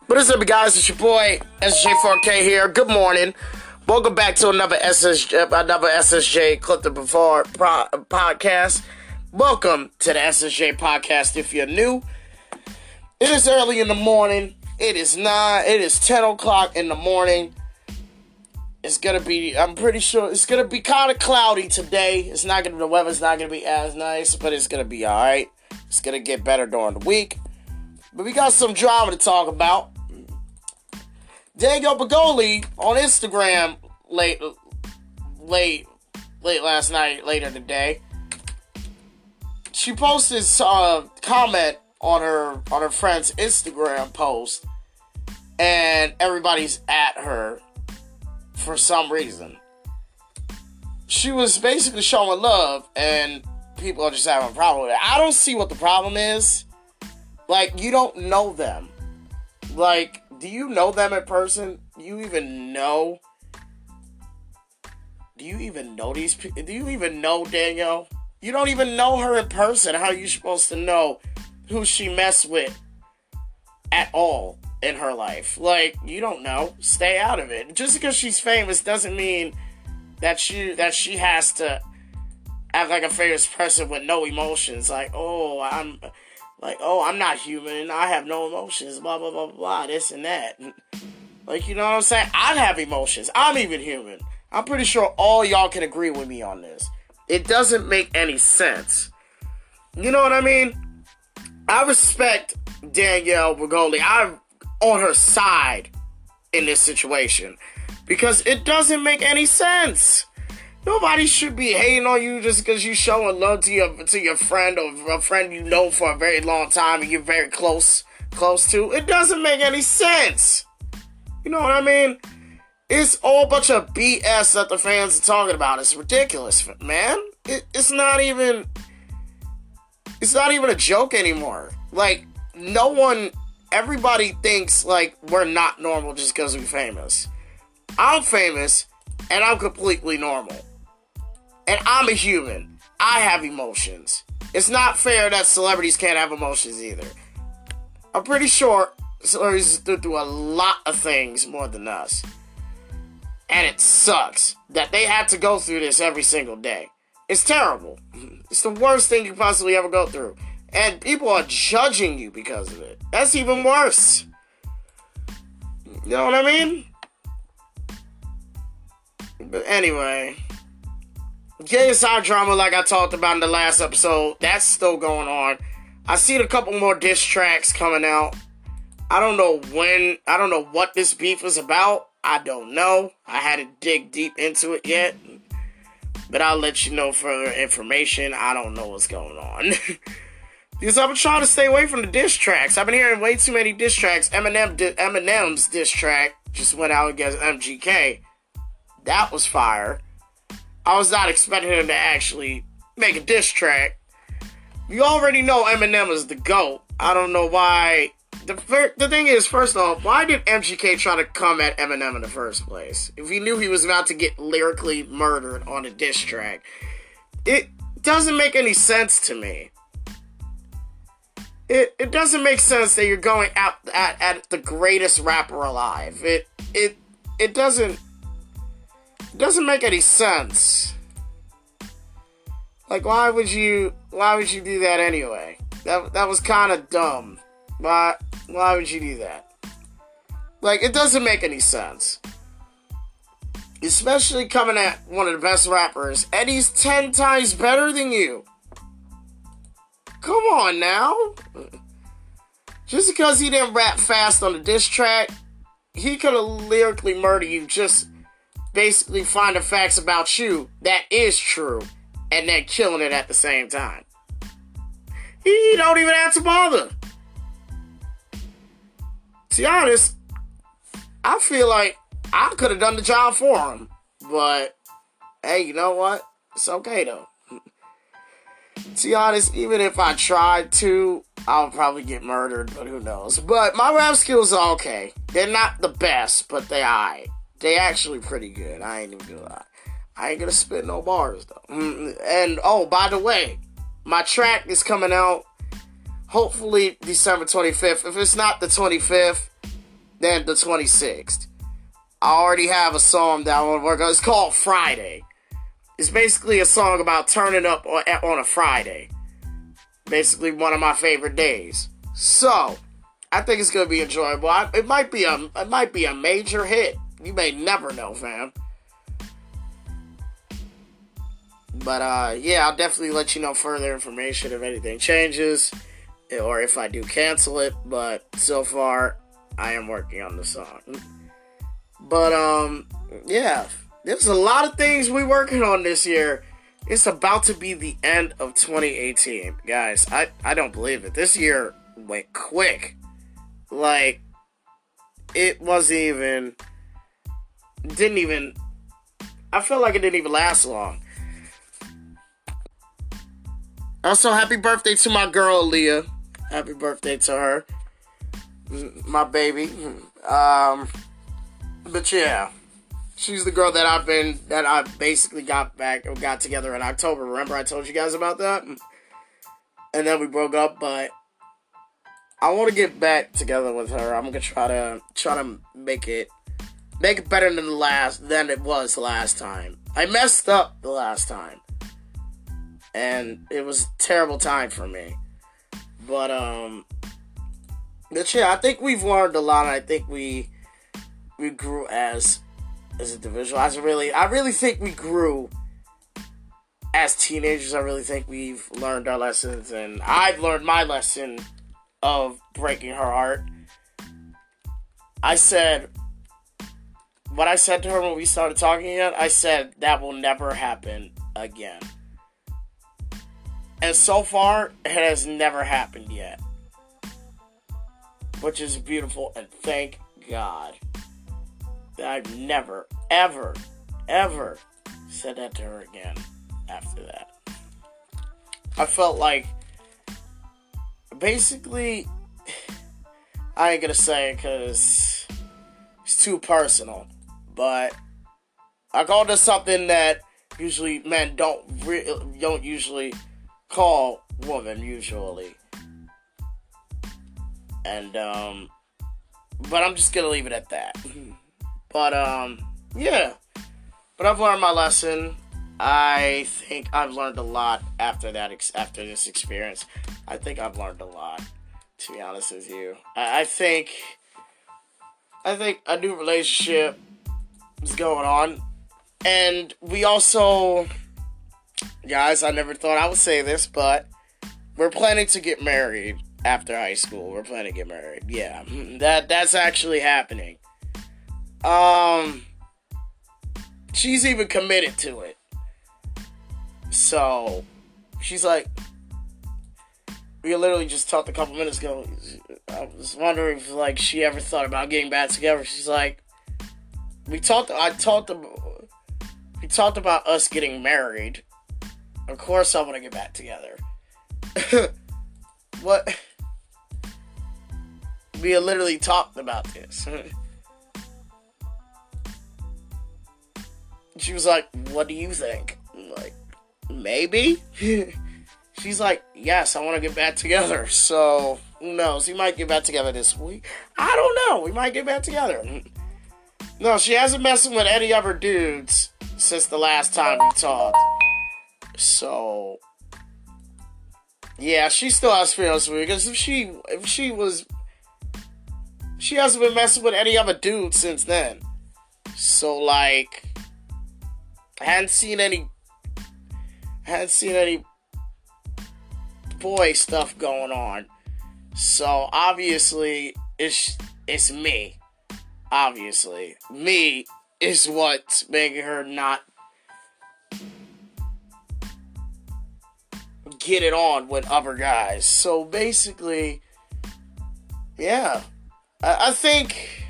What is up, guys? It's your boy SJ4K here. Good morning. Welcome back to another SSJ Clip the Before podcast. Welcome to the SSJ podcast. If you're new, it is early in the morning. It is 10 o'clock in the morning. It's gonna be, I'm pretty sure it's gonna be kind of cloudy today. The weather's not gonna be as nice, but it's gonna be alright. It's gonna get better during the week. But we got some drama to talk about. Danielle Bregoli on Instagram late last night, later today. She posted a comment on her friend's Instagram post, and everybody's at her for some reason. She was basically showing love, and people are just having a problem with it. I don't see what the problem is. Like, you don't know them. Like, do you know them in person? Do you even know these people? Do you even know Danielle? You don't even know her in person. How are you supposed to know who she messed with at all in her life? Like, you don't know. Stay out of it. Just because she's famous doesn't mean that she has to act like a famous person with no emotions. Like, I'm not human, I have no emotions, blah, blah, blah, blah, this and that. Like, you know what I'm saying? I have emotions. I'm even human. I'm pretty sure all y'all can agree with me on this. It doesn't make any sense. You know what I mean? I respect Danielle Bregoli. I'm on her side in this situation because it doesn't make any sense. Nobody should be hating on you just because you showing love to your friend or a friend you know for a very long time and you're very close to. It doesn't make any sense. You know what I mean? It's all a bunch of BS that the fans are talking about. It's ridiculous, man. It's not even a joke anymore. Like, everybody thinks like we're not normal just because we're famous. I'm famous and I'm completely normal. And I'm a human. I have emotions. It's not fair that celebrities can't have emotions either. I'm pretty sure celebrities go through a lot of things more than us. And it sucks that they have to go through this every single day. It's terrible. It's the worst thing you possibly ever go through. And people are judging you because of it. That's even worse. You know what I mean? But anyway, getting side drama like I talked about in the last episode, that's still going on. I seen a couple more diss tracks coming out. I don't know what this beef is about. I don't know. I hadn't dig deep into it yet. But I'll let you know further information. I don't know what's going on. Because I've been trying to stay away from the diss tracks. I've been hearing way too many diss tracks. Eminem's diss track just went out against MGK. That was fire. I was not expecting him to actually make a diss track. You already know Eminem is the GOAT. I don't know why. The thing is, first off, why did MGK try to come at Eminem in the first place? If he knew he was about to get lyrically murdered on a diss track. It doesn't make any sense to me. It doesn't make sense that you're going out at the greatest rapper alive. It doesn't make any sense. Like, why would you do that anyway? That was kind of dumb. Why would you do that? Like, it doesn't make any sense. Especially coming at one of the best rappers, and he's 10 times better than you. Come on now. Just because he didn't rap fast on the diss track, he could have lyrically murdered you. Just basically finding facts about you that is true and then killing it at the same time. He don't even have to bother. To be honest, I feel like I could have done the job for him. But, hey, you know what? It's okay, though. To be honest, even if I tried to, I'll probably get murdered, but who knows. But my rap skills are okay. They're not the best, but they alright. They actually pretty good. I ain't even gonna lie. I ain't gonna spit no bars, though. And, oh, by the way, my track is coming out hopefully December 25th. If it's not the 25th, than the 26th. I already have a song that I want to work on. It's called Friday. It's basically a song about turning up on a Friday. Basically one of my favorite days. So, I think it's going to be enjoyable. It might be a major hit. You may never know, fam. But, yeah, I'll definitely let you know further information if anything changes. Or if I do cancel it. But, so far, I am working on the song. But, yeah. There's a lot of things we're working on this year. It's about to be the end of 2018. Guys, I don't believe it. This year went quick. Like, it wasn't even... I felt like it didn't even last long. Also, happy birthday to my girl, Leah. Happy birthday to her. My baby. But yeah. She's the girl that I basically got together in October. Remember I told you guys about that? And then we broke up, but I want to get back together with her. I'm gonna try to make it better than it was last time. I messed up the last time. And it was a terrible time for me. But yeah, I think we've learned a lot. I think we grew as a individual. I really think we grew as teenagers. I really think we've learned our lessons, and I've learned my lesson of breaking her heart. What I said to her when we started talking again, I said that will never happen again. And so far, it has never happened yet. Which is beautiful, and thank God that I've never, ever, ever said that to her again after that. I felt like, basically, I ain't gonna say it because it's too personal, but I called this something that usually men don't usually call women, usually. And, but I'm just gonna leave it at that. But, yeah. But I've learned my lesson. I think I've learned a lot after this experience. I think I've learned a lot, to be honest with you. I think a new relationship is going on. And we also, guys, I never thought I would say this, but we're planning to get married after high school. We're planning to get married. Yeah, that's actually happening. She's even committed to it. So, she's like, we literally just talked a couple minutes ago. I was wondering if, like, she ever thought about getting back together. She's like, we talked about us getting married. Of course I want to get back together. What? We had literally talked about this. She was like, what do you think? I'm like, maybe? She's like, yes, I want to get back together. So, who knows? We might get back together this week. I don't know. We might get back together. No, she hasn't messed with any other dudes since the last time we talked. So, yeah, she still has feelings for me. Because if she hasn't been messing with any other dudes since then. So, like, I hadn't seen any boy stuff going on. So, obviously, it's me. Obviously. Me is what's making her not get it on with other guys. So, basically, yeah. I think...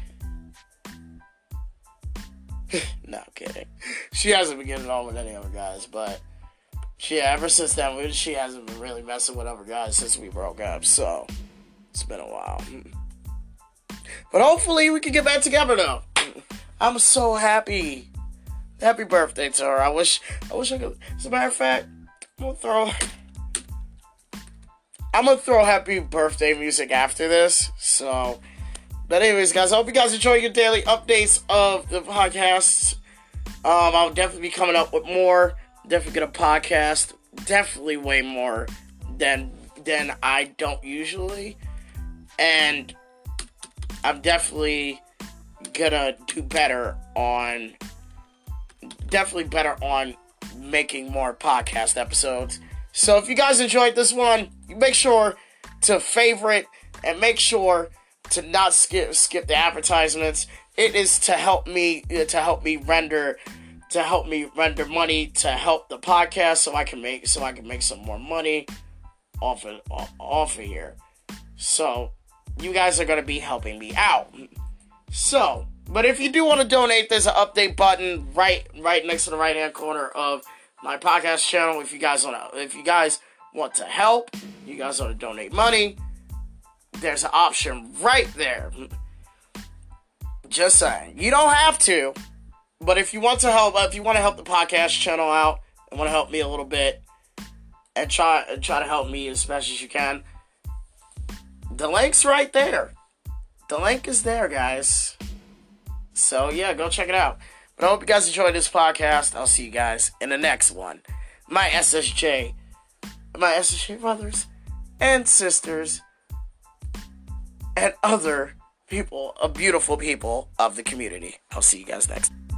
No, I'm kidding. She hasn't been getting on with any other guys, but ever since then, she hasn't been really messing with other guys since we broke up, so it's been a while. But hopefully we can get back together, though. I'm so happy. Happy birthday to her. I wish I could. As a matter of fact, I'm gonna throw happy birthday music after this, so But anyways, guys, I hope you guys enjoy your daily updates of the podcasts. I'll definitely be coming up with more. Definitely gonna podcast. Definitely way more than I don't usually. And I'm definitely gonna do better on making more podcast episodes. So if you guys enjoyed this one, you make sure to favorite and make sure to not skip the advertisements. It is to help me render money to help the podcast so I can make some more money off of here. So you guys are going to be helping me out. So, but if you do want to donate, there's an update button right next to the right hand corner of my podcast channel. If you guys want to help, you guys want to donate money, there's an option right there. Just saying. You don't have to, but if you want to help the podcast channel out and want to help me a little bit and try to help me as best as you can, the link's right there. The link is there, guys. So yeah, go check it out. But I hope you guys enjoyed this podcast. I'll see you guys in the next one. My SSJ brothers and sisters and other people, beautiful people of the community. I'll see you guys next.